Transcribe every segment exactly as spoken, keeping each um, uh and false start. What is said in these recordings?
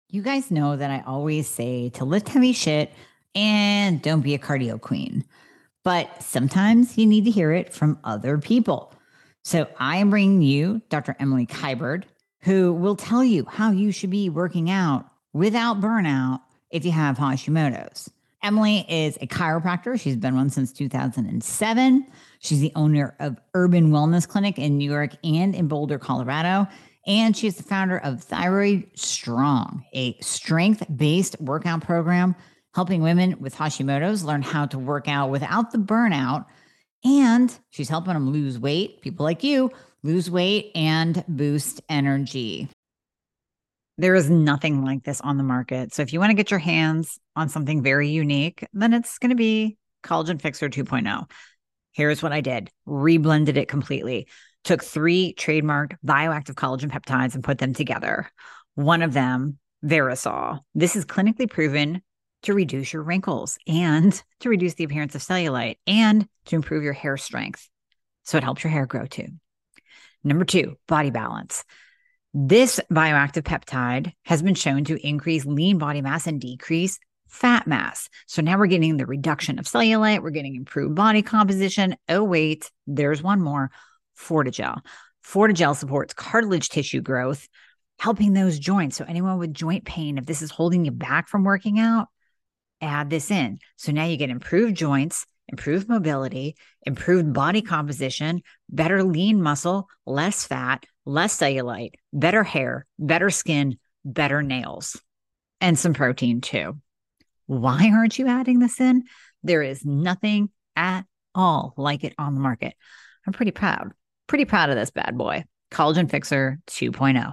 You guys know that I always say to lift heavy shit and don't be a cardio queen. But sometimes you need to hear it from other people. So I am bringing you Doctor Emily Kiberd, who will tell you how you should be working out without burnout if you have Hashimoto's. Emily is a chiropractor. She's been one since two thousand seven. She's the owner of Urban Wellness Clinic in New York and in Boulder, Colorado. And she's the founder of Thyroid Strong, a strength-based workout program helping women with Hashimoto's learn how to work out without the burnout. And she's helping them lose weight, people like you, lose weight and boost energy. There is nothing like this on the market. So if you want to get your hands on something very unique, then it's going to be Collagen Fixer two point oh. Here's what I did. Reblended it completely. Took three trademarked bioactive collagen peptides and put them together. One of them, Verisol. This is clinically proven to reduce your wrinkles and to reduce the appearance of cellulite and to improve your hair strength. So it helps your hair grow too. Number two, Body Balance. This bioactive peptide has been shown to increase lean body mass and decrease fat mass. So now we're getting the reduction of cellulite. We're getting improved body composition. Oh, wait, there's one more. Fortigel. Fortigel supports cartilage tissue growth, helping those joints. So anyone with joint pain, if this is holding you back from working out, add this in. So now you get improved joints, improved mobility, improved body composition, better lean muscle, less fat, less cellulite, better hair, better skin, better nails, and some protein too. Why aren't you adding this in? There is nothing at all like it on the market. I'm pretty proud. Pretty proud of this bad boy, Collagen Fixer two point oh.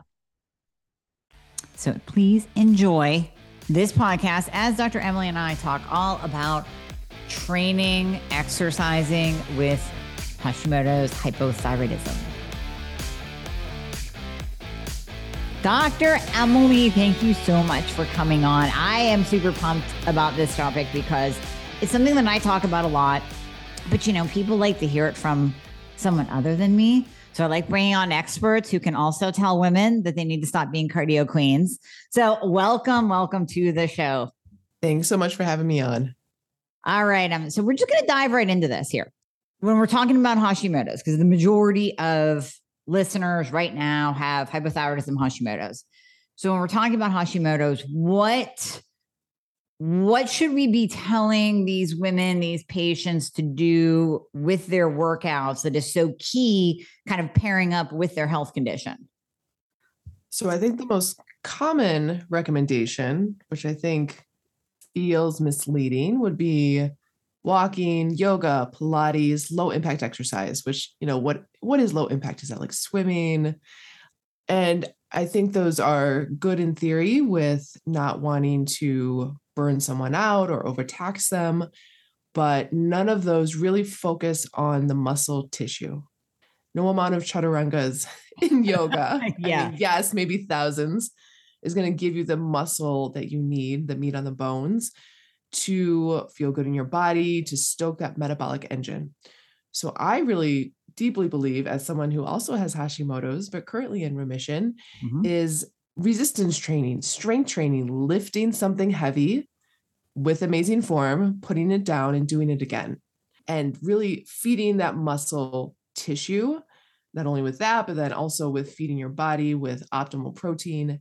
So please enjoy this podcast as Doctor Emily and I talk all about training, exercising with Hashimoto's hypothyroidism. Doctor Emily, thank you so much for coming on. I am super pumped about this topic because it's something that I talk about a lot, but you know, people like to hear it from someone other than me. So I like bringing on experts who can also tell women that they need to stop being cardio queens. So welcome, welcome to the show. Thanks so much for having me on. All right. Um, so we're just going to dive right into this here. When we're talking about Hashimoto's, because the majority of listeners right now have hypothyroidism Hashimoto's. So when we're talking about Hashimoto's, what What should we be telling these women, these patients to do with their workouts that is so key, kind of pairing up with their health condition? So I think the most common recommendation, which I think feels misleading, would be walking, yoga, Pilates, low impact exercise, which, you know, what, what is low impact? Is that like swimming? And I think those are good in theory with not wanting to burn someone out or overtax them, but none of those really focus on the muscle tissue. No amount of chaturangas in yoga, yeah. I mean, yes, maybe thousands, is going to give you the muscle that you need, the meat on the bones, to feel good in your body, to stoke that metabolic engine. So I really deeply believe, as someone who also has Hashimoto's, but currently in remission, mm-hmm. is resistance training, strength training, lifting something heavy with amazing form, putting it down and doing it again, and really feeding that muscle tissue, not only with that, but then also with feeding your body with optimal protein.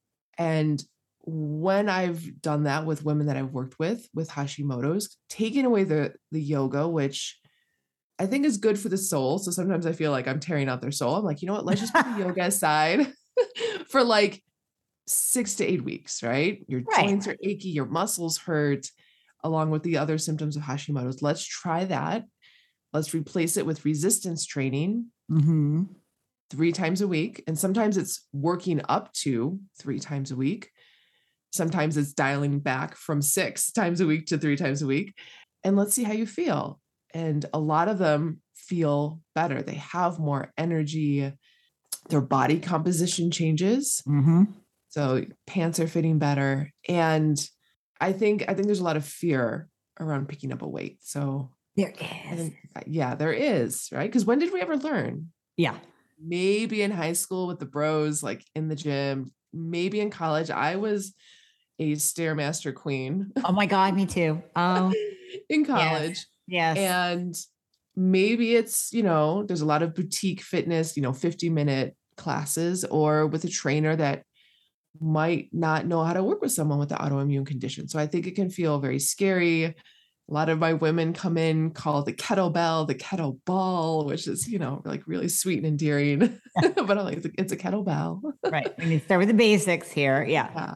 And when I've done that with women that I've worked with, with Hashimoto's, taking away the, the yoga, which I think is good for the soul. So sometimes I feel like I'm tearing out their soul. I'm like, you know what, let's just put the yoga aside for like six to eight weeks, right? Your right. joints are achy, your muscles hurt, along with the other symptoms of Hashimoto's. Let's try that. Let's replace it with resistance training mm-hmm. three times a week. And sometimes it's working up to three times a week. Sometimes it's dialing back from six times a week to three times a week. And let's see how you feel. And a lot of them feel better. They have more energy. Their body composition changes. Mm-hmm. So pants are fitting better. And I think, I think there's a lot of fear around picking up a weight. So there is. Think, yeah, there is, right? Because when did we ever learn? Yeah. Maybe in high school with the bros, like in the gym, maybe in college. I was a Stairmaster queen Oh my God, me too. Oh, in yes. college. Yes. And maybe it's, you know, there's a lot of boutique fitness, you know, fifty minute classes, or with a trainer that might not know how to work with someone with the autoimmune condition. So I think it can feel very scary. A lot of my women come in, call it the kettlebell, the kettle ball, which is, you know, like really sweet and endearing. But I'm like, it's a kettlebell. Right. We need to start with the basics here. Yeah. Yeah.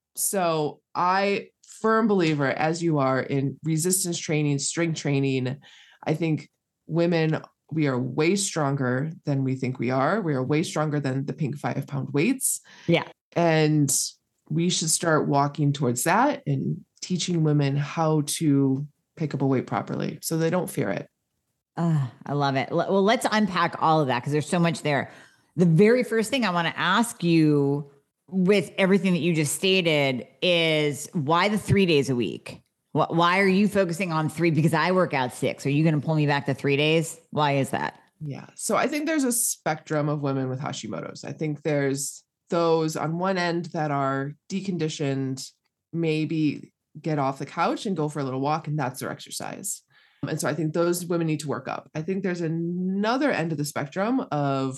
So I firm believer, as you are, in resistance training, strength training. I think women, we are way stronger than we think we are. We are way stronger than the pink five pound weights. Yeah. And we should start walking towards that and teaching women how to pick up a weight properly so they don't fear it. Uh, I love it. Well, let's unpack all of that because there's so much there. The very first thing I want to ask you with everything that you just stated is why the three days a week? Why are you focusing on three? Because I work out six. Are you going to pull me back to three days? Why is that? Yeah. So I think there's a spectrum of women with Hashimoto's. I think there's those on one end that are deconditioned, maybe get off the couch and go for a little walk, and that's their exercise. And so I think those women need to work up. I think there's another end of the spectrum of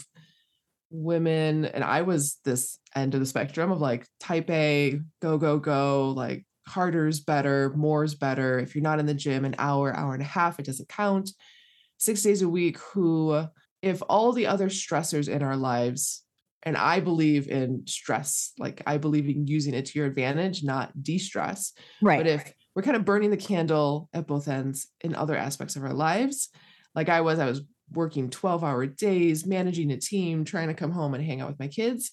women, and I was this end of the spectrum of like type A, go, go, go, like harder's better, more's better. If you're not in the gym an hour, hour and a half, it doesn't count. Six days a week, who, if all the other stressors in our lives, and I believe in stress, like I believe in using it to your advantage, not de-stress. Right. But if we're kind of burning the candle at both ends in other aspects of our lives, like I was, I was working twelve hour days, managing a team, trying to come home and hang out with my kids.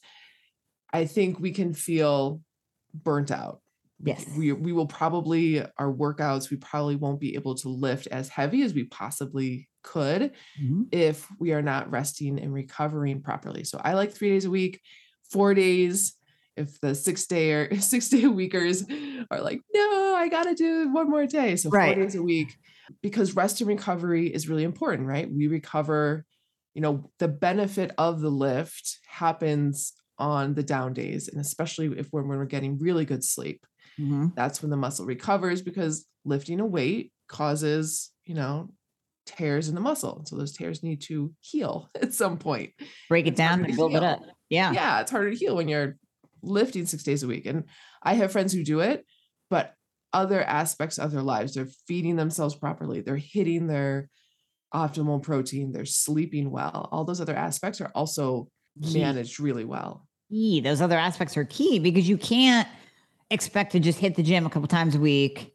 I think we can feel burnt out. Yes. We, we will probably, our workouts, we probably won't be able to lift as heavy as we possibly could mm-hmm. if we are not resting and recovering properly. So I like three days a week, four days. If the six day or six day weekers are like, no, I got to do one more day. So right. four days a week, because rest and recovery is really important, right? We recover, you know, the benefit of the lift happens on the down days. And especially if when we're getting really good sleep, mm-hmm. that's when the muscle recovers, because lifting a weight causes, you know, tears in the muscle. So those tears need to heal at some point. Break it down and build it up. Yeah. Yeah. It's harder to heal when you're lifting six days a week. And I have friends who do it, but other aspects of their lives, they're feeding themselves properly. They're hitting their optimal protein. They're sleeping well. All those other aspects are also key. Managed really well. Key. Those other aspects are key, because you can't expect to just hit the gym a couple times a week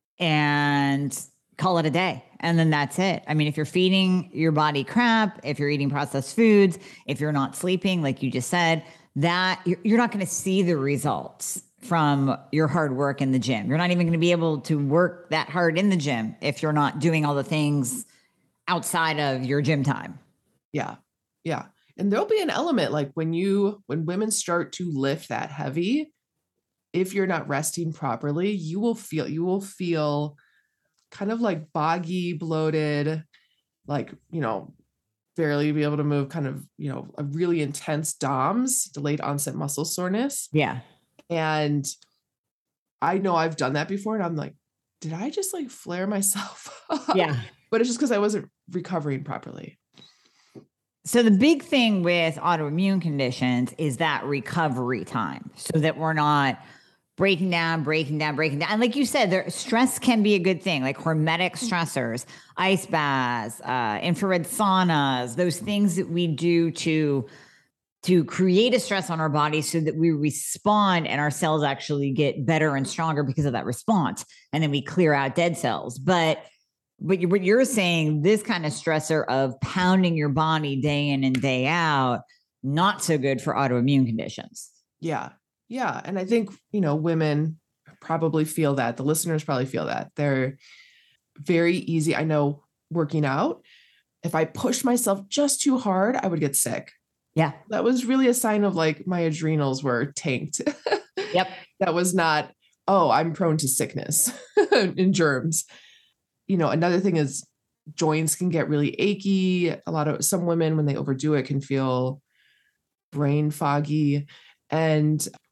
and call it a day. And then that's it. I mean, if you're feeding your body crap, if you're eating processed foods, if you're not sleeping, like you just said, that you're, you're not going to see the results from your hard work in the gym. You're not even going to be able to work that hard in the gym if you're not doing all the things outside of your gym time. Yeah. Yeah. And there'll be an element like when you, when women start to lift that heavy, if you're not resting properly, you will feel, you will feel kind of like boggy, bloated, like, you know, barely be able to move, kind of, you know, a really intense D O M S, delayed onset muscle soreness. Yeah. And I know I've done that before, and I'm like, did I just like flare myself up? Yeah. But it's just because I wasn't recovering properly. So the big thing with autoimmune conditions is that recovery time, so that we're not breaking down, breaking down, breaking down. And like you said, there, stress can be a good thing, like hormetic stressors, ice baths, uh, infrared saunas, those things that we do to, to create a stress on our body so that we respond and our cells actually get better and stronger because of that response. And then we clear out dead cells. But But you, what you're saying, this kind of stressor of pounding your body day in and day out, not so good for autoimmune conditions. Yeah. Yeah. And I think, you know, women probably feel that. The listeners probably feel that. They're very easy. I know working out, if I pushed myself just too hard, I would get sick. Yeah. That was really a sign of like my adrenals were tanked. Yep. That was not, oh, I'm prone to sickness and germs. You know, another thing is joints can get really achy. A lot of some women, when they overdo it, can feel brain foggy. And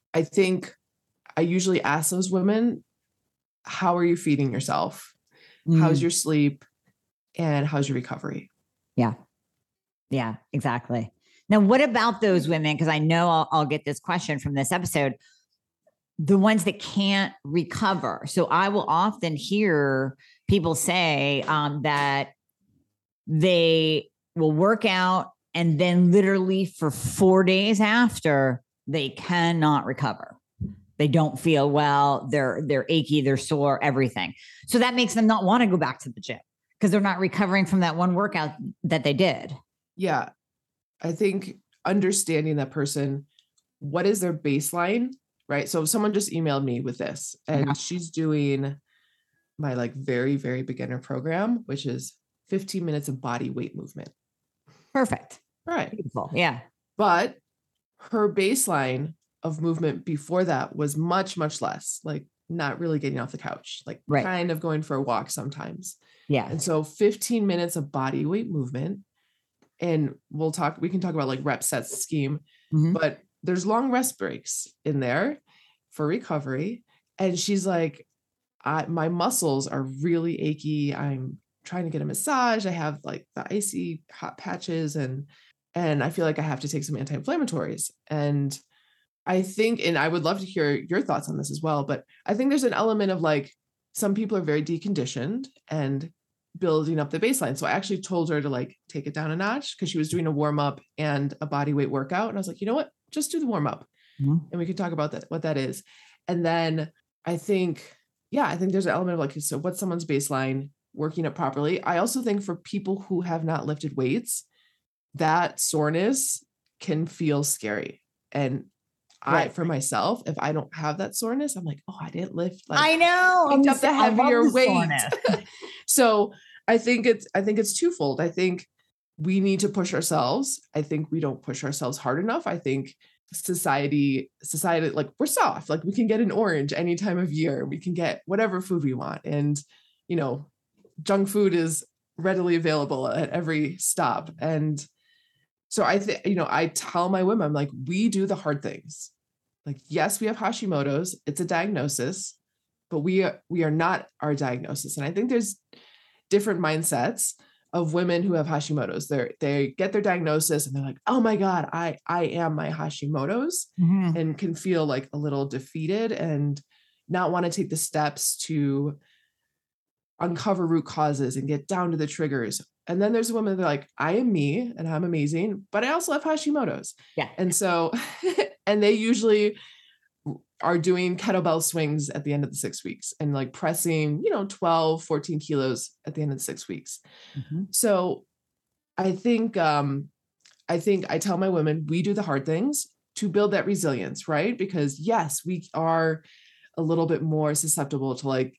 I think I usually ask those women, how are you feeding yourself? How's Mm, your sleep? And how's your recovery? yeah. Yeah, exactly. Now, what about those women? Because I know I'll, I'll get this question from this episode. The ones that can't recover. So I will often hear people say um, that they will work out and then literally for four days after, they cannot recover. They don't feel well. They're they're achy, they're sore, everything. So that makes them not want to go back to the gym because they're not recovering from that one workout that they did. Yeah. I think understanding that person, what is their baseline, right? So someone just emailed me with this and Okay. she's doing my like very, very beginner program, which is fifteen minutes of body weight movement. Perfect. Right. Beautiful. Yeah. But her baseline of movement before that was much, much less, like not really getting off the couch, like Right. kind of going for a walk sometimes. Yeah. And so fifteen minutes of body weight movement, and we'll talk, we can talk about like rep sets scheme, Mhm. but there's long rest breaks in there for recovery. And she's like, I, my muscles are really achy. I'm trying to get a massage. I have like the icy hot patches and, and I feel like I have to take some anti-inflammatories. And I think, and I would love to hear your thoughts on this as well, but I think there's an element of like, some people are very deconditioned and building up the baseline. So I actually told her to like take it down a notch because she was doing a warm up and a body weight workout. And I was like, you know what, just do the warm up Mhm. and we can talk about that, what that is. And then I think, yeah, I think there's an element of like, so what's someone's baseline, working it properly. I also think for people who have not lifted weights, that soreness can feel scary. And I, Right. for myself, if I don't have that soreness, I'm like, oh, I didn't lift. Like, I know. picked I'm up the s- I love heavier the weight. soreness. So I think it's, I think it's twofold. I think we need to push ourselves. I think we don't push ourselves hard enough. I think society, society, like we're soft, like we can get an orange any time of year. We can get whatever food we want. And, you know, junk food is readily available at every stop. And so I think, you know, I tell my women, I'm like, we do the hard things. Like, yes, we have Hashimoto's. It's a diagnosis, but we are, we are not our diagnosis. And I think there's different mindsets of women who have Hashimoto's. They they get their diagnosis and they're like, oh my God, I, I am my Hashimoto's, Mhm. and can feel like a little defeated and not want to take the steps to uncover root causes and get down to the triggers. And then there's a woman that are like, I am me and I'm amazing, but I also have Hashimoto's. Yeah. And so, and they usually are doing kettlebell swings at the end of the six weeks and like pressing, you know, twelve, fourteen kilos at the end of the six weeks. Mhm. So I think, um, I think I tell my women, we do the hard things to build that resilience, right? Because yes, we are a little bit more susceptible to like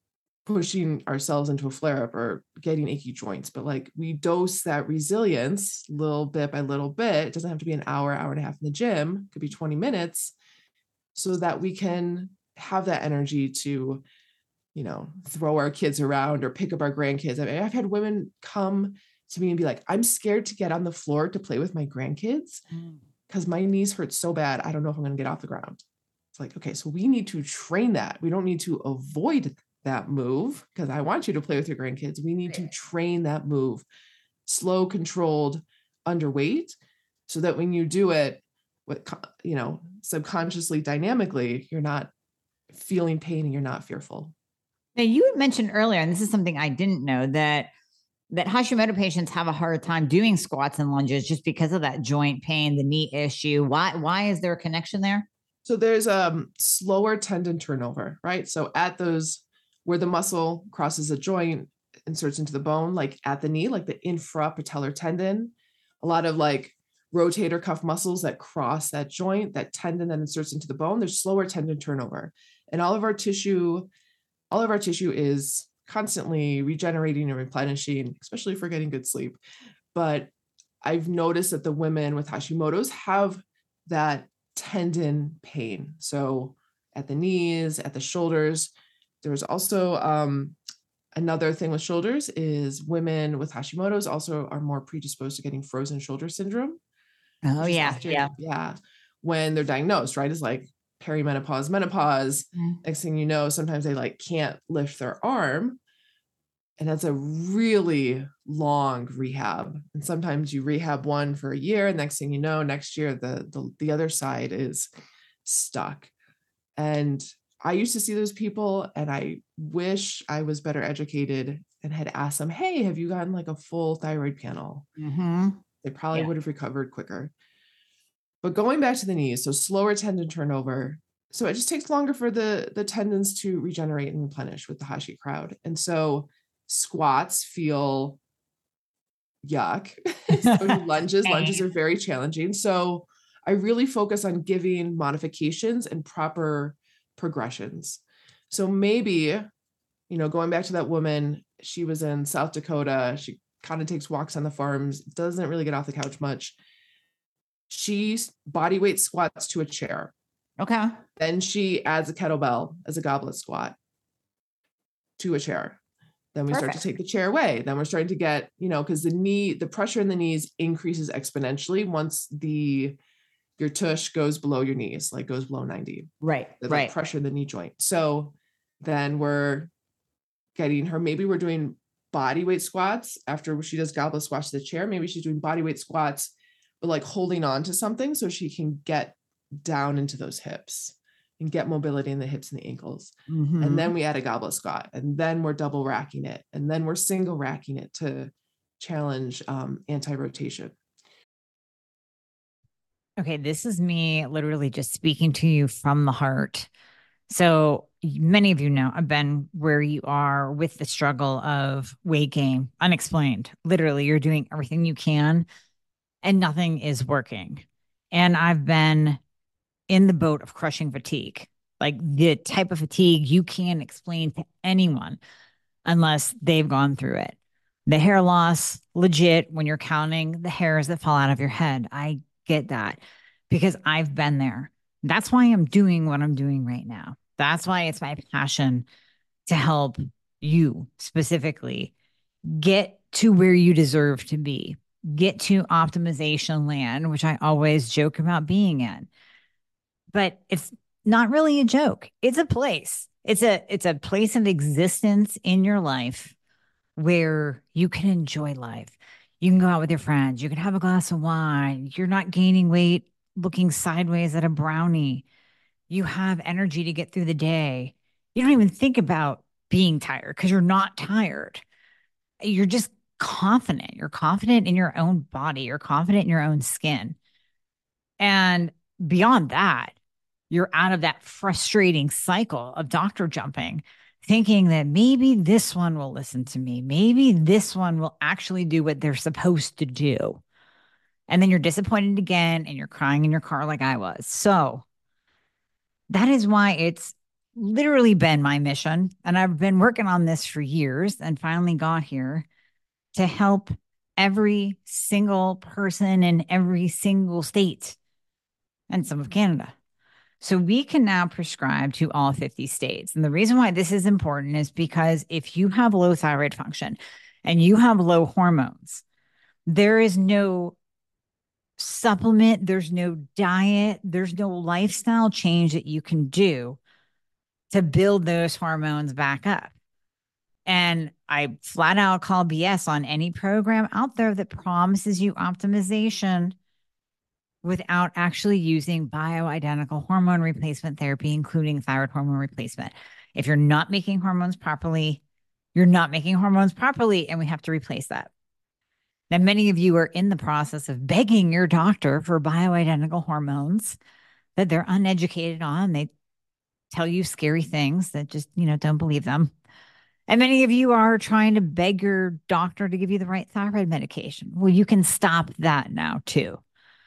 pushing ourselves into a flare up or getting achy joints, but like we dose that resilience little bit by little bit. It doesn't have to be an hour, hour and a half in the gym. It could be twenty minutes so that we can have that energy to, you know, throw our kids around or pick up our grandkids. I mean, I've had women come to me and be like, I'm scared to get on the floor to play with my grandkids because my knees hurt so bad. I don't know if I'm going to get off the ground. It's like, okay, so we need to train that. We don't need to avoid that move because I want you to play with your grandkids. We need to train that move, slow, controlled, underweight, so that when you do it with, you know, subconsciously, dynamically, you're not feeling pain and you're not fearful. Now you had mentioned earlier, and this is something I didn't know, that that Hashimoto patients have a hard time doing squats and lunges just because of that joint pain, the knee issue. Why why is there a connection there? So there's um slower tendon turnover, right? So at those where the muscle crosses a joint, inserts into the bone, like at the knee, like the infrapatellar tendon, a lot of like rotator cuff muscles that cross that joint, that tendon that inserts into the bone, there's slower tendon turnover. And all of our tissue, all of our tissue is constantly regenerating and replenishing, especially if we're getting good sleep. But I've noticed that the women with Hashimoto's have that tendon pain. So at the knees, at the shoulders. There's also um, another thing with shoulders is women with Hashimoto's also are more predisposed to getting frozen shoulder syndrome. Oh which is yeah, often- yeah. Yeah. When they're diagnosed, right? Is like, perimenopause, menopause. Mm. Next thing you know, sometimes they like can't lift their arm. And that's a really long rehab. And sometimes you rehab one for a year. And next thing you know, next year, the, the, the other side is stuck. And I used to see those people, and I wish I was better educated and had asked them, hey, have you gotten like a full thyroid panel? Mm-hmm. They probably Yeah. would have recovered quicker. But going back to the knees, so slower tendon turnover. So it just takes longer for the, the tendons to regenerate and replenish with the Hashi crowd. And so squats feel yuck. So lunges, lunges are very challenging. So I really focus on giving modifications and proper progressions. So maybe, you know, going back to that woman, she was in South Dakota. She kind of takes walks on the farms, doesn't really get off the couch much. She body weight squats to a chair. Okay. Then she adds a kettlebell as a goblet squat to a chair. Then we Perfect. Start to take the chair away. Then we're starting to get, you know, because the knee, the pressure in the knees increases exponentially once the your tush goes below your knees, like goes below ninety. Right. The right. Like pressure in the knee joint. So then we're getting her, maybe we're doing body weight squats after she does goblet squats to the chair. Maybe she's doing body weight squats, but like holding on to something so she can get down into those hips and get mobility in the hips and the ankles. Mm-hmm. And then we add a goblet squat, and then we're double racking it. And then we're single racking it to challenge um, anti-rotation. Okay. This is me literally just speaking to you from the heart. So many of you know I've been where you are with the struggle of weight gain, unexplained. Literally, you're doing everything you can and nothing is working. And I've been in the boat of crushing fatigue, like the type of fatigue you can't explain to anyone unless they've gone through it. The hair loss, legit, when you're counting the hairs that fall out of your head. I get that because I've been there. That's why I'm doing what I'm doing right now. That's why it's my passion to help you specifically get to where you deserve to be, get to optimization land, which I always joke about being in. But it's not really a joke. It's a place. It's a it's a place of existence in your life where you can enjoy life. You can go out with your friends. You can have a glass of wine. You're not gaining weight looking sideways at a brownie. You have energy to get through the day. You don't even think about being tired because you're not tired. You're just confident. You're confident in your own body. You're confident in your own skin. And beyond that, you're out of that frustrating cycle of doctor jumping, thinking that maybe this one will listen to me. Maybe this one will actually do what they're supposed to do. And then you're disappointed again and you're crying in your car like I was. So that is why it's literally been my mission. And I've been working on this for years and finally got here to help every single person in every single state and some of Canada. So we can now prescribe to all fifty states. And the reason why this is important is because if you have low thyroid function and you have low hormones, there is no supplement, there's no diet, there's no lifestyle change that you can do to build those hormones back up. And I flat out call B S on any program out there that promises you optimization without actually using bioidentical hormone replacement therapy, including thyroid hormone replacement. If you're not making hormones properly, you're not making hormones properly, and we have to replace that. Now, many of you are in the process of begging your doctor for bioidentical hormones that they're uneducated on. They tell you scary things that just, you know, don't believe them. And many of you are trying to beg your doctor to give you the right thyroid medication. Well, you can stop that now too,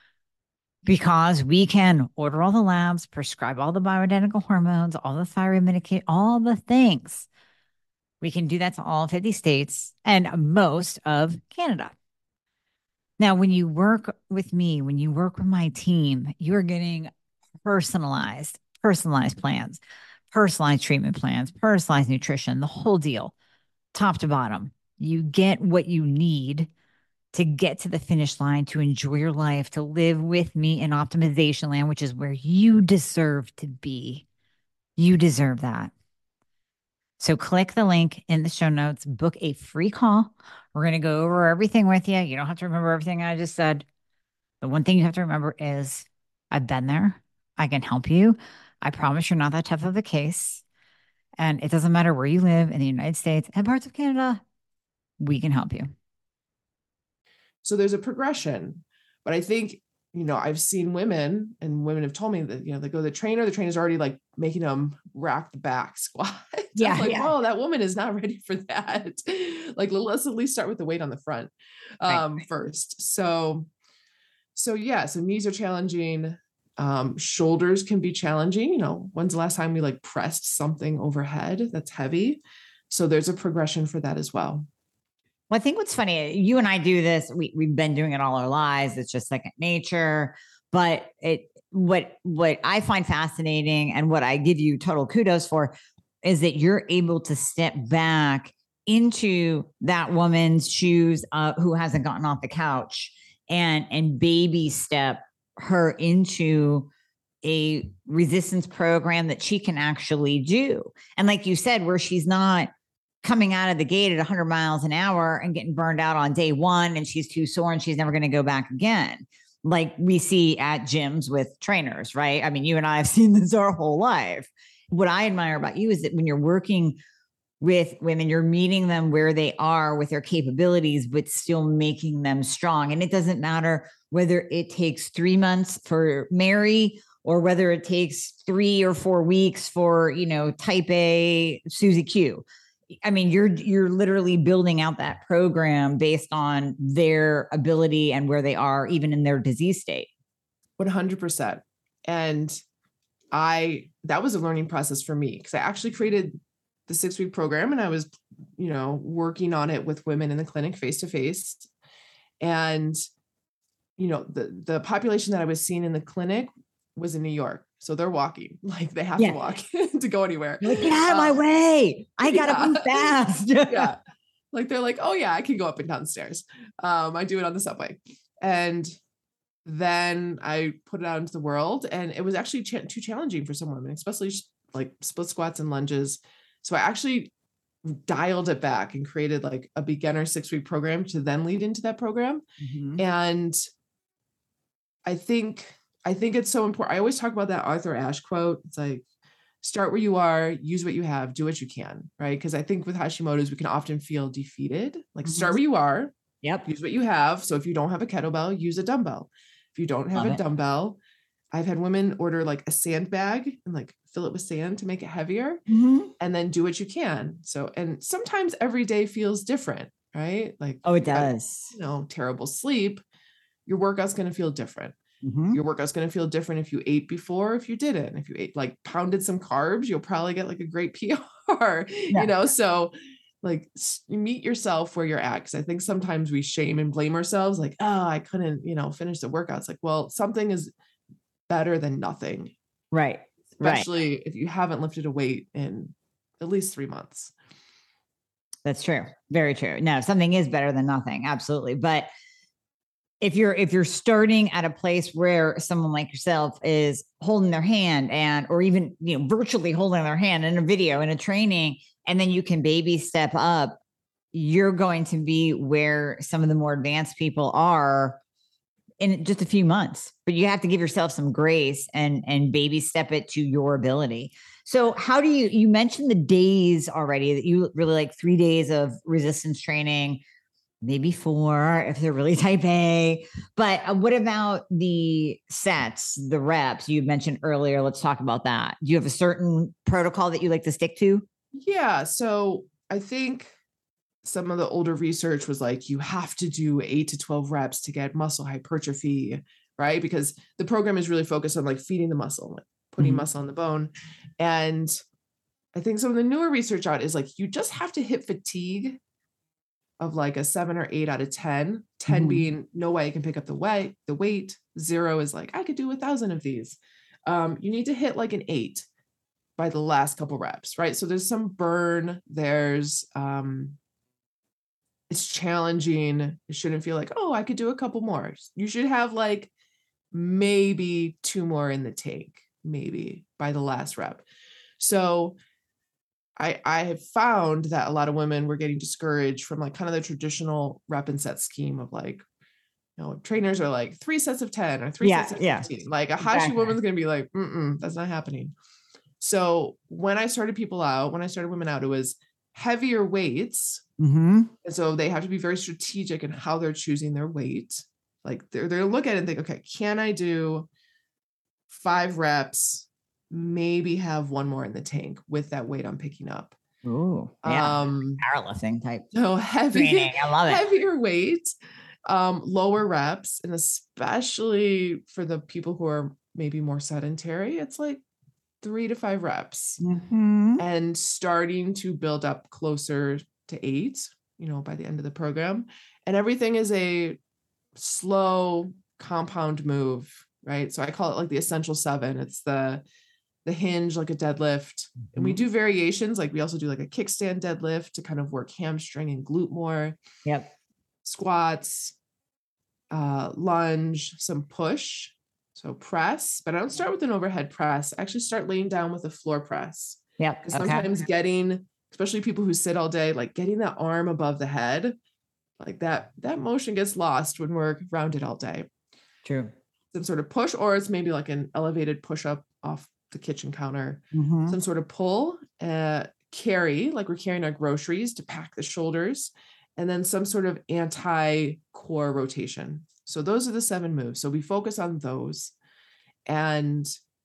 because we can order all the labs, prescribe all the bioidentical hormones, all the thyroid medication, all the things. We can do that to all fifty states and most of Canada. Now, when you work with me, when you work with my team, you're getting personalized, personalized plans, personalized treatment plans, personalized nutrition, the whole deal, top to bottom. You get what you need to get to the finish line, to enjoy your life, to live with me in optimization land, which is where you deserve to be. You deserve that. So click the link in the show notes, book a free call. We're going to go over everything with you. You don't have to remember everything I just said. The one thing you have to remember is I've been there. I can help you. I promise you're not that tough of a case. And it doesn't matter where you live in the United States and parts of Canada, we can help you. So there's a progression, but I think, you know, I've seen women, and women have told me that, you know, they go to the trainer, the trainer's already like making them rack the back squat. Yeah. Like, yeah. whoa, that woman is not ready for that. Like, let's at least start with the weight on the front um, right. first. So, so yeah, so knees are challenging. Um, shoulders can be challenging. You know, when's the last time we like pressed something overhead that's heavy? So there's a progression for that as well. Well, I think what's funny, you and I do this, we, we've been doing it all our lives. It's just second nature. But it what what I find fascinating and what I give you total kudos for is that you're able to step back into that woman's shoes uh, who hasn't gotten off the couch and and baby step her into a resistance program that she can actually do. And like you said, where she's not coming out of the gate at one hundred miles an hour and getting burned out on day one, and she's too sore and she's never going to go back again. Like we see at gyms with trainers, right? I mean, you and I have seen this our whole life. What I admire about you is that when you're working with women, you're meeting them where they are with their capabilities, but still making them strong. And it doesn't matter whether it takes three months for Mary or whether it takes three or four weeks for, you know, type A Susie Q. I mean, you're you're literally building out that program based on their ability and where they are, even in their disease state. one hundred percent. And I, that was a learning process for me because I actually created the six week program and I was, you know, working on it with women in the clinic face to face. And, you know, the, the population that I was seeing in the clinic was in New York. So they're walking, like they have yeah. to walk to go anywhere. Like, get out of my um, way. I got to yeah. move fast. yeah. Like, they're like, oh yeah, I can go up and down the stairs. Um, I do it on the subway. And then I put it out into the world and it was actually ch- too challenging for some women, especially like split squats and lunges. So I actually dialed it back and created like a beginner six week program to then lead into that program. Mm-hmm. And I think I think it's so important. I always talk about that Arthur Ashe quote. It's like, start where you are, use what you have, do what you can, right? Because I think with Hashimoto's, we can often feel defeated. Like mm-hmm. start where you are. Yep. Use what you have. So if you don't have a kettlebell, use a dumbbell. If you don't have Love a it. dumbbell, I've had women order like a sandbag and like fill it with sand to make it heavier mm-hmm. and then do what you can. So, and sometimes every day feels different, right? Like, oh, it does. Got, you know, terrible sleep. Your workout's going to feel different. Mm-hmm. Your workout's going to feel different if you ate before, if you didn't. If you ate like pounded some carbs, you'll probably get like a great P R, yeah. you know? So like meet yourself where you're at. Cause I think sometimes we shame and blame ourselves like, oh, I couldn't, you know, finish the workout. It's like, well, something is better than nothing. Right. Especially right. if you haven't lifted a weight in at least three months. That's true. Very true. No, something is better than nothing. Absolutely. But if you're, if you're starting at a place where someone like yourself is holding their hand and, or even, you know, virtually holding their hand in a video, in a training, and then you can baby step up, you're going to be where some of the more advanced people are in just a few months, but you have to give yourself some grace and, and baby step it to your ability. So how do you, you mentioned the days already that you really like three days of resistance training, maybe four if they're really type A, but what about the sets, the reps you mentioned earlier? Let's talk about that. Do you have a certain protocol that you like to stick to? Yeah. So I think some of the older research was like, you have to do eight to twelve reps to get muscle hypertrophy, right? Because the program is really focused on like feeding the muscle, like putting mm-hmm. muscle on the bone. And I think some of the newer research out is like, you just have to hit fatigue of like a seven or eight out of ten, ten mm-hmm. being no way I can pick up the weight, the weight. Zero is like, I could do a thousand of these. Um, you need to hit like an eight by the last couple reps, right? So there's some burn, there's, um, it's challenging. It shouldn't feel like, oh, I could do a couple more. You should have like maybe two more in the tank, maybe by the last rep. So I, I have found that a lot of women were getting discouraged from like kind of the traditional rep and set scheme of like, you know, trainers are like three sets of ten or three Yeah, sets of yeah. fifteen. Like a Hashi Exactly. woman's going to be like, mm-mm, that's not happening. So when I started people out, when I started women out, it was heavier weights. Mm-hmm. And so they have to be very strategic in how they're choosing their weight. Like they're, they're look at it and think, okay, can I do five reps, maybe have one more in the tank with that weight I'm picking up? Ooh, yeah. Um, Powerlifting type. So heavy, training. I love it. Heavier weight, um, lower reps, and especially for the people who are maybe more sedentary, it's like three to five reps, mm-hmm. and starting to build up closer to eight, you know, by the end of the program. And everything is a slow compound move, right? So I call it like the essential seven. It's the the hinge, like a deadlift. Mm-hmm. And we do variations. Like we also do like a kickstand deadlift to kind of work hamstring and glute more. Yep. Squats, uh, lunge, some push. So press, but I don't start with an overhead press. I actually start laying down with a floor press. Yep. Because sometimes okay. getting, especially people who sit all day, like getting that arm above the head, like that, that motion gets lost when we're rounded all day. True. Some sort of push, or it's maybe like an elevated push up off the kitchen counter, mm-hmm. some sort of pull, uh, carry, like we're carrying our groceries to pack the shoulders, and then some sort of anti-core rotation. So those are the seven moves. So we focus on those. And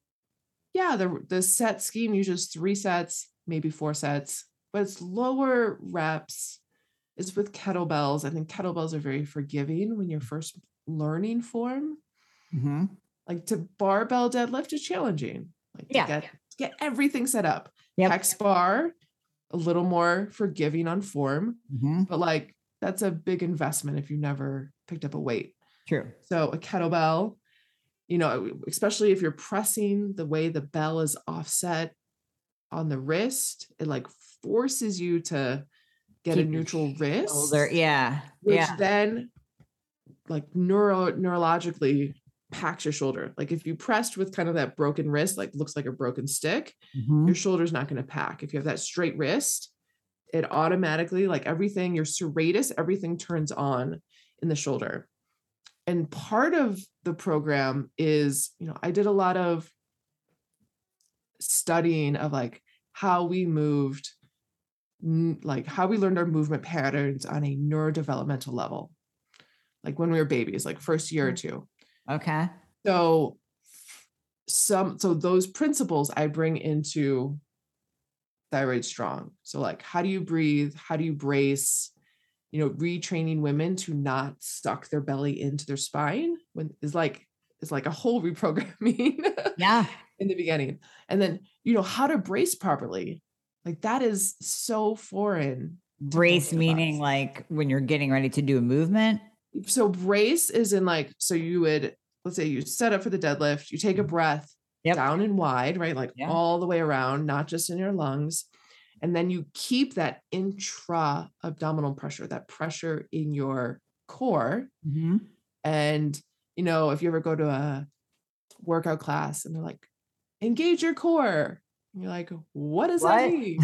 yeah, the, the set scheme uses three sets, maybe four sets, but it's lower reps. It's with kettlebells. I think kettlebells are very forgiving when you're first learning form. Mm-hmm. Like to barbell deadlift is challenging. Like to yeah. get, to get everything set up. Yep. Hex bar, a little more forgiving on form, mm-hmm. but like that's a big investment if you've never picked up a weight. True. So a kettlebell, you know, especially if you're pressing the way the bell is offset on the wrist, it like forces you to get Keep a neutral wrist. Shoulder. Yeah. Which yeah. then like neuro neurologically packs your shoulder. Like if you pressed with kind of that broken wrist, like looks like a broken stick, mm-hmm. your shoulder's not going to pack. If you have that straight wrist, it automatically, like everything, your serratus, everything turns on in the shoulder. And part of the program is, you know, I did a lot of studying of like how we moved, like how we learned our movement patterns on a neurodevelopmental level. Like when we were babies, like first year or two. Okay. So some, so those principles I bring into Thyroid Strong. So like, how do you breathe? How do you brace? You know, retraining women to not suck their belly into their spine when is like, is like a whole reprogramming yeah. in the beginning. And then, you know, how to brace properly. Like that is so foreign. Brace meaning like when you're getting ready to do a movement. So brace is in like, so you would, let's say you set up for the deadlift, you take a breath yep. down and wide, right? Like yeah. all the way around, not just in your lungs. And then you keep that intra abdominal pressure, that pressure in your core. Mm-hmm. And, you know, if you ever go to a workout class and they're like, engage your core. And you're like, what does what? that mean?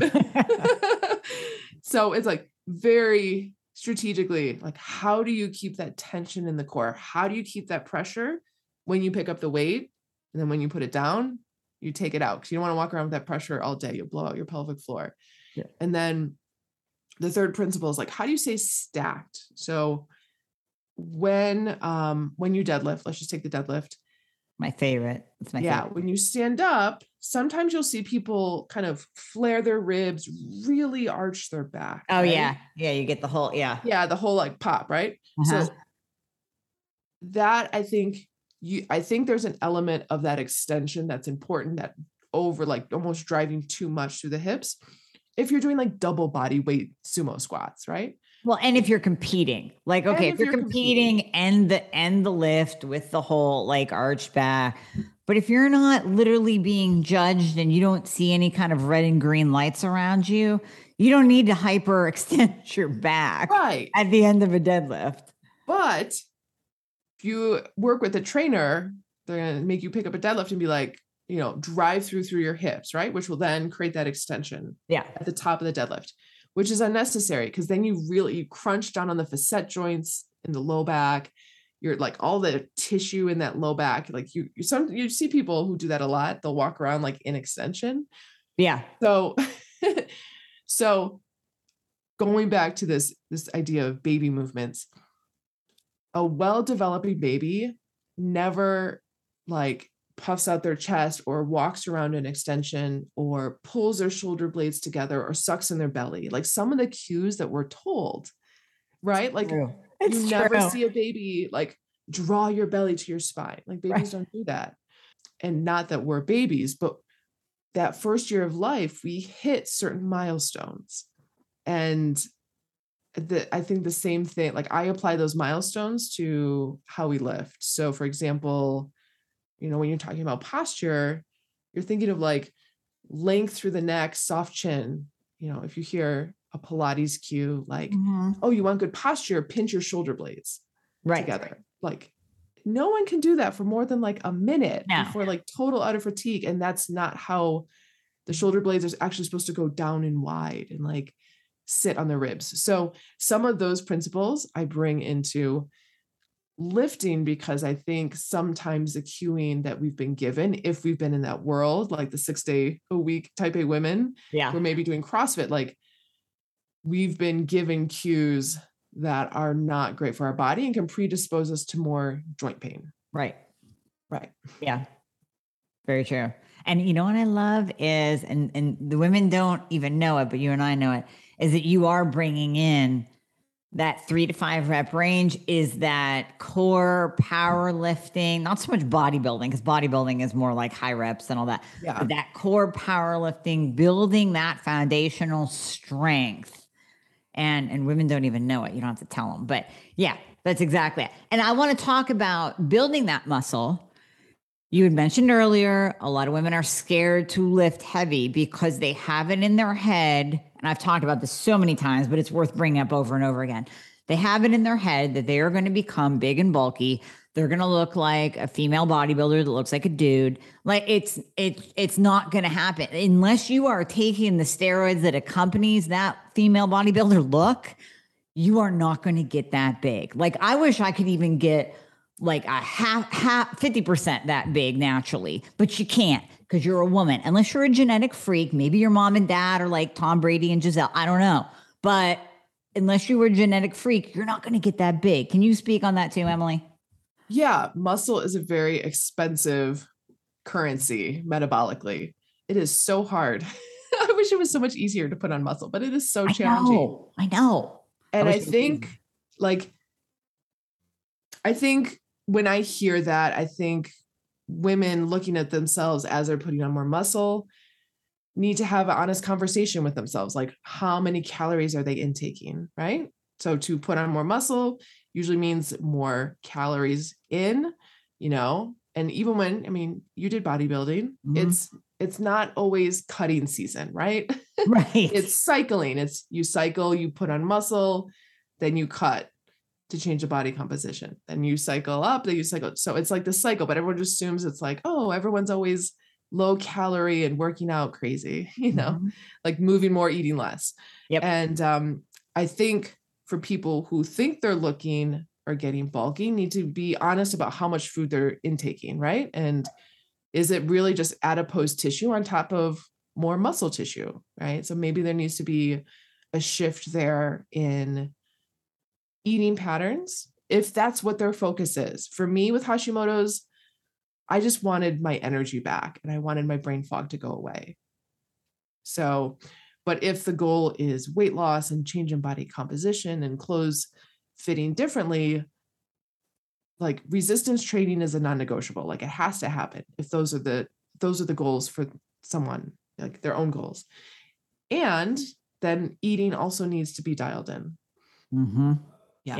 So it's like very strategically, like, how do you keep that tension in the core? How do you keep that pressure when you pick up the weight? And then when you put it down, you take it out because you don't want to walk around with that pressure all day. You'll blow out your pelvic floor. Yeah. And then the third principle is like, how do you stay stacked? So when, um, when you deadlift, let's just take the deadlift. My favorite. It's my yeah. favorite. When you stand up, sometimes you'll see people kind of flare their ribs, really arch their back. Oh right? yeah. Yeah. You get the whole, yeah. Yeah. The whole like pop, right? Uh-huh. So that I think you, I think there's an element of that extension that's important, that over like almost driving too much through the hips. If you're doing like double body weight sumo squats, right? Well, and if you're competing, like, okay, if, if you're, you're competing, competing and the, and the lift with the whole like arch back, But if you're not literally being judged and you don't see any kind of red and green lights around you, you don't need to hyperextend your back Right. at the end of a deadlift. But if you work with a trainer, they're going to make you pick up a deadlift and be like, you know, drive through through your hips, right? Which will then create that extension Yeah. at the top of the deadlift, which is unnecessary because then you really you crunch down on the facet joints in the low back. You're like all the tissue in that low back. Like you, you some you see people who do that a lot. They'll walk around like in extension. Yeah. So, so going back to this this idea of baby movements, a well-developing baby never like puffs out their chest or walks around in extension or pulls their shoulder blades together or sucks in their belly. Like some of the cues that we're told, right? Like True. you It's never true. see a baby like draw your belly to your spine. Like babies Right. don't do that. And not that we're babies, but that first year of life, we hit certain milestones. And the, I think the same thing, like I apply those milestones to how we lift. So for example, you know, when you're talking about posture, you're thinking of like length through the neck, soft chin. You know, if you hear a Pilates cue, like, Mhm. oh, you want good posture, pinch your shoulder blades Right. together. Like no one can do that for more than like a minute No. before like total utter fatigue. And that's not how the shoulder blades are actually supposed to go down and wide and like sit on the ribs. So some of those principles I bring into lifting because I think sometimes the cueing that we've been given, if we've been in that world, like the six day a week type A women, Yeah. who are maybe doing CrossFit, like we've been given cues that are not great for our body and can predispose us to more joint pain. Right. Right. Yeah. Very true. And you know what I love is, and, and the women don't even know it, but you and I know it, is that you are bringing in that three to five rep range is that core powerlifting, not so much bodybuilding, because bodybuilding is more like high reps and all that. Yeah. But that core powerlifting, building that foundational strength. And, and women don't even know it. You don't have to tell them. But yeah, that's exactly it. And I want to talk about building that muscle. You had mentioned earlier, a lot of women are scared to lift heavy because they have it in their head. And I've talked about this so many times, but it's worth bringing up over and over again. They have it in their head that they are going to become big and bulky. They're going to look like a female bodybuilder that looks like a dude. Like it's, it's, it's not going to happen unless you are taking the steroids that accompanies that female bodybuilder look. You are not going to get that big. Like I wish I could even get like a half, half, fifty percent that big naturally, but you can't because you're a woman, unless you're a genetic freak. Maybe your mom and dad are like Tom Brady and Giselle. I don't know. But unless you were a genetic freak, you're not going to get that big. Can you speak on that too, Emily? Yeah. Muscle is a very expensive currency metabolically. It is so hard. I wish it was so much easier to put on muscle, but it is so I challenging. know. I know. And I I wish it was think easy. like, I think when I hear that, I think women looking at themselves as they're putting on more muscle need to have an honest conversation with themselves. Like how many calories are they intaking, right? So to put on more muscle usually means more calories in, you know, and even when, I mean, you did bodybuilding, Mhm. it's, it's not always cutting season, right? Right. It's cycling. It's you cycle, you put on muscle, then you cut to change the body composition. Then you cycle up, then you cycle. So it's like the cycle, but everyone just assumes it's like, oh, everyone's always low calorie and working out crazy, you know, Mhm. like moving more, eating less. Yep. And um, I think for people who think they're looking or getting bulky, need to be honest about how much food they're intaking, right? And is it really just adipose tissue on top of more muscle tissue, right? So maybe there needs to be a shift there in eating patterns, if that's what their focus is. For me with Hashimoto's, I just wanted my energy back and I wanted my brain fog to go away. So, but if the goal is weight loss and change in body composition and clothes fitting differently, like resistance training is a non-negotiable. Like it has to happen if those are the those are the goals for someone, like their own goals. And then eating also needs to be dialed in. Mm-hmm. Yeah. Yep.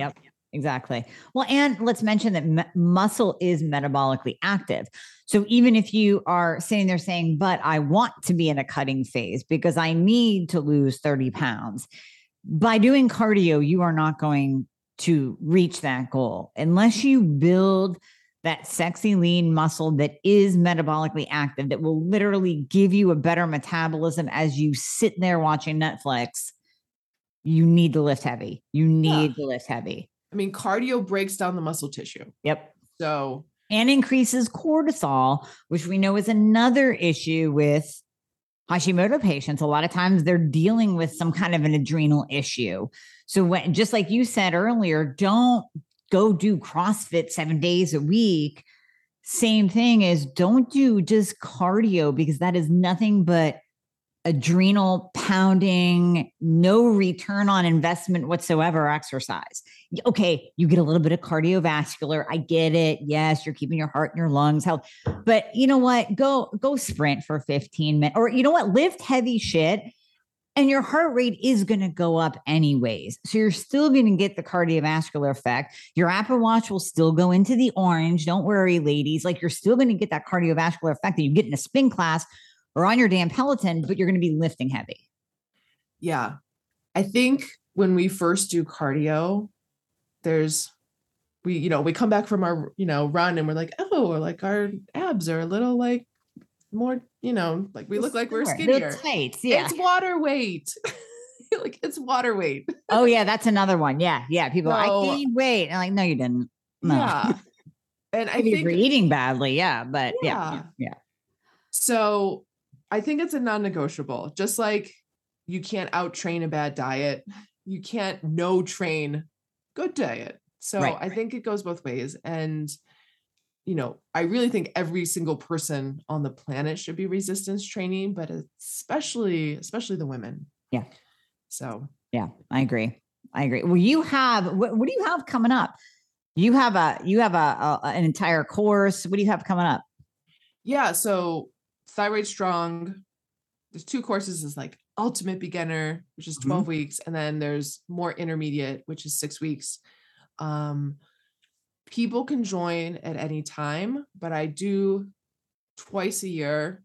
Exactly. Well, and let's mention that m- muscle is metabolically active. So even if you are sitting there saying, but I want to be in a cutting phase because I need to lose thirty pounds, by doing cardio, you are not going to reach that goal unless you build that sexy lean muscle that is metabolically active, that will literally give you a better metabolism as you sit there watching Netflix. You need to lift heavy. You need yeah. to lift heavy. I mean, cardio breaks down the muscle tissue. Yep. So, and increases cortisol, which we know is another issue with Hashimoto patients. A lot of times they're dealing with some kind of an adrenal issue. So when, just like you said earlier, don't go do CrossFit seven days a week. Same thing as don't do just cardio, because that is nothing but adrenal pounding, no return on investment whatsoever exercise. Okay, you get a little bit of cardiovascular. I get it. Yes, you're keeping your heart and your lungs healthy. But you know what? Go go sprint for fifteen minutes. Or you know what? Lift heavy shit. And your heart rate is going to go up anyways. So you're still going to get the cardiovascular effect. Your Apple Watch will still go into the orange. Don't worry, ladies. Like you're still going to get that cardiovascular effect that you get in a spin class or on your damn Peloton, but you're going to be lifting heavy. Yeah. I think when we first do cardio, there's, we, you know, we come back from our, you know, run and we're like, oh, like our abs are a little like more, you know, like we look like we're skinnier. Tight, yeah. It's water weight. Like it's water weight. Oh yeah. That's another one. Yeah. Yeah. People, so, I gained weight. And I'm like, no, you didn't. No. Yeah. And I think you're eating badly. Yeah. But yeah. yeah. Yeah. So I think it's a non-negotiable, just like you can't out train a bad diet. You can't no train good diet. So right, I right. think it goes both ways. And, you know, I really think every single person on the planet should be resistance training, but especially, especially the women. Yeah. So, yeah, I agree. I agree. Well, you have, what, what do you have coming up? You have a, you have a, a, an entire course. What do you have coming up? Yeah. So Thyroid Strong, there's two courses. Is like Ultimate Beginner, which is twelve mm-hmm. weeks. And then there's more intermediate, which is six weeks. Um, people can join at any time, but I do twice a year.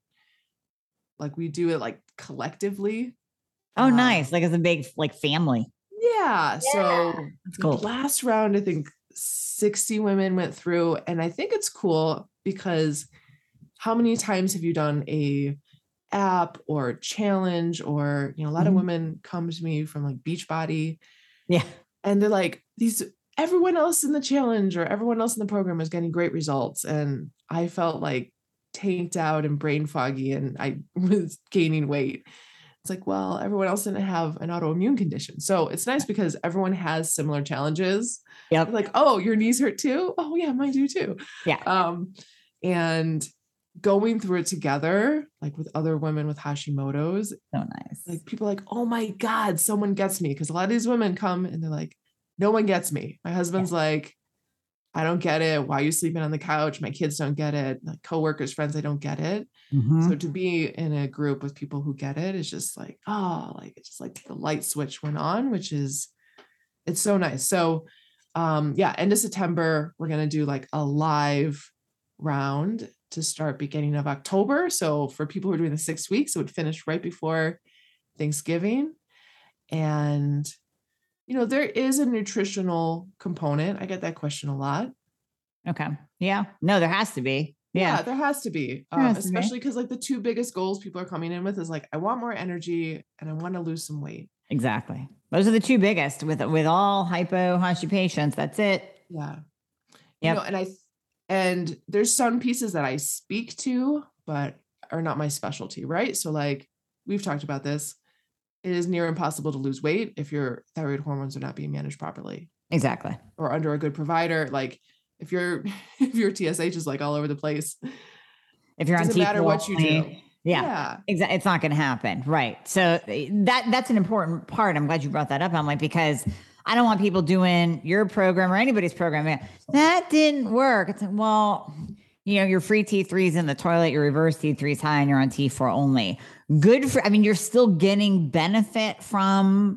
Like we do it like collectively. Oh, um, nice. Like as a big, like family. Yeah. yeah. So that's cool. Last round, I think sixty women went through, and I think it's cool because how many times have you done a app or challenge, or, you know, a lot mm-hmm. of women come to me from like Beachbody. Yeah. And they're like, these, everyone else in the challenge or everyone else in the program is getting great results. And I felt like tanked out and brain foggy and I was gaining weight. It's like, well, everyone else didn't have an autoimmune condition. So it's nice because everyone has similar challenges. Yep. Like, oh, your knees hurt too? Oh yeah, mine do too. Yeah. Um, and going through it together, like with other women with Hashimoto's. So nice. Like people are like, oh my God, someone gets me. Cause a lot of these women come and they're like, no one gets me. My husband's yeah. like, I don't get it. Why are you sleeping on the couch? My kids don't get it. Like coworkers, friends, they don't get it. Mm-hmm. So to be in a group with people who get it is just like, oh, like it's just like the light switch went on, which is, it's so nice. So um, yeah, end of September, we're going to do like a live round to start beginning of October. So for people who are doing the six weeks, it would finish right before Thanksgiving. And, you know, there is a nutritional component. I get that question a lot. Okay. Yeah. No, there has to be. Yeah, yeah there has to be, um, has especially because like the two biggest goals people are coming in with is like, I want more energy and I want to lose some weight. Exactly. Those are the two biggest with, with all hypo Hashi patients. That's it. Yeah. Yep. You know, and I, and there's some pieces that I speak to, but are not my specialty. Right. So like we've talked about this, it is near impossible to lose weight if your thyroid hormones are not being managed properly. Exactly. Or under a good provider. Like if your, if your T S H is like all over the place, if you're on doesn't matter what you do. Yeah, yeah. Exactly. It's not going to happen. Right. So that, that's an important part. I'm glad you brought that up. I'm like, because I don't want people doing your program or anybody's program. That didn't work. It's like, well, you know, your free T three is in the toilet, your reverse T three is high, and you're on T four only. Good for, I mean, you're still getting benefit from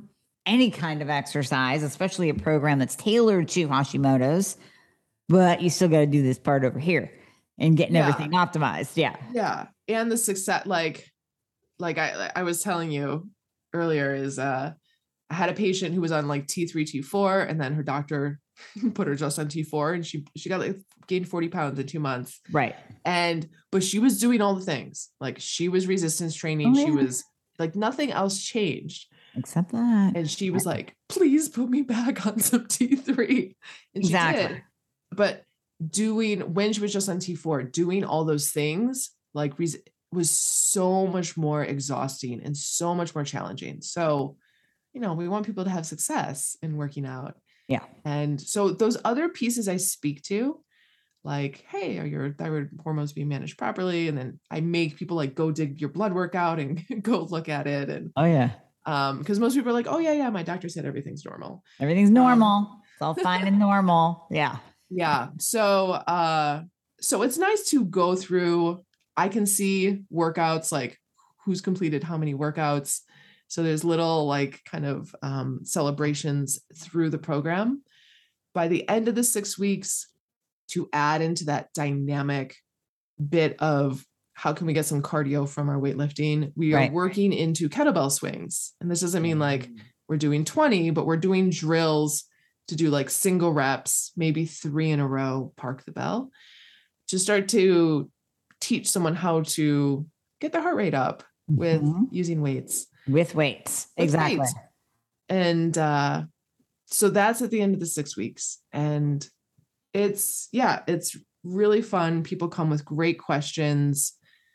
any kind of exercise, especially a program that's tailored to Hashimoto's, but you still got to do this part over here and getting Yeah. everything optimized. Yeah. Yeah. And the success, like, like I, I was telling you earlier is, uh, I had a patient who was on like T three, T four, and then her doctor put her just on T four, and she, she got like gained forty pounds in two months. Right. And, but she was doing all the things. Like she was resistance training. Oh, She yeah. was like, nothing else changed. Except that. And she was like, please put me back on some T three. And Exactly. she did. But doing, when she was just on T four, doing all those things, like res- was so much more exhausting and so much more challenging. So, you know, we want people to have success in working out. Yeah. And so those other pieces I speak to, like, hey, are your thyroid hormones being managed properly? And then I make people like go dig your blood work out and go look at it. And Oh, yeah. um, because most people are like, oh yeah, yeah, my doctor said everything's normal. Everything's normal. Um, it's all fine and normal. Yeah. Yeah. So uh, so it's nice to go through. I can see workouts, like who's completed how many workouts. So there's little like kind of um, celebrations through the program. By the end of the six weeks, to add into that dynamic bit of how can we get some cardio from our weightlifting, we are Right. working into kettlebell swings. And this doesn't mean like we're doing twenty, but we're doing drills to do like single reps, maybe three in a row, park the bell, to start to teach someone how to get their heart rate up with Mhm. using weights. With weights. With Exactly. weights. And uh, so that's at the end of the six weeks. And it's, yeah, it's really fun. People come with great questions.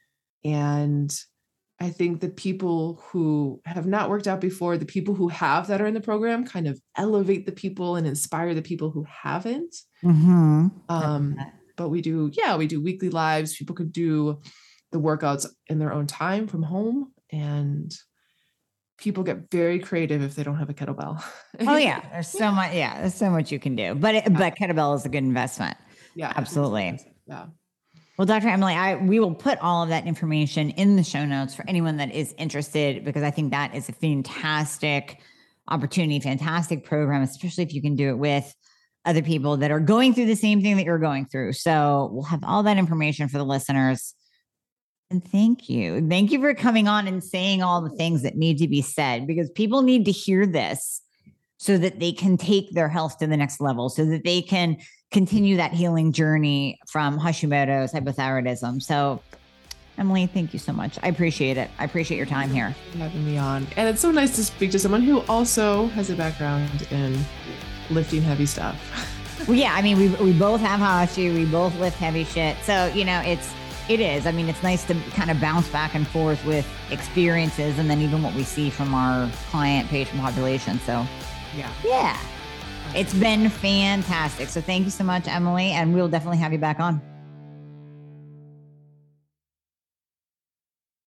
And I think the people who have not worked out before, the people who have that are in the program kind of elevate the people and inspire the people who haven't. Mm-hmm. Um, but we do, yeah, we do weekly lives. People could do the workouts in their own time from home, and people get very creative if they don't have a kettlebell. Oh yeah. There's so much. Yeah. There's so much you can do, but, it, but kettlebell is a good investment. Yeah, Absolutely. Yeah. Well, Doctor Emily, I we will put all of that information in the show notes for anyone that is interested, because I think that is a fantastic opportunity, fantastic program, especially if you can do it with other people that are going through the same thing that you're going through. So we'll have all that information for the listeners. And thank you. Thank you for coming on and saying all the things that need to be said, because people need to hear this so that they can take their health to the next level, so that they can continue that healing journey from Hashimoto's, hypothyroidism. So Emily, thank you so much. I appreciate it. I appreciate your time here. Thank you for having me on. And it's so nice to speak to someone who also has a background in lifting heavy stuff. Well, yeah, I mean, we we both have Hashi, we both lift heavy shit. So, you know, it's, it is. I mean, it's nice to kind of bounce back and forth with experiences and then even what we see from our client patient population. So, Yeah. yeah, it's been fantastic. So thank you so much, Emily. And we'll definitely have you back on.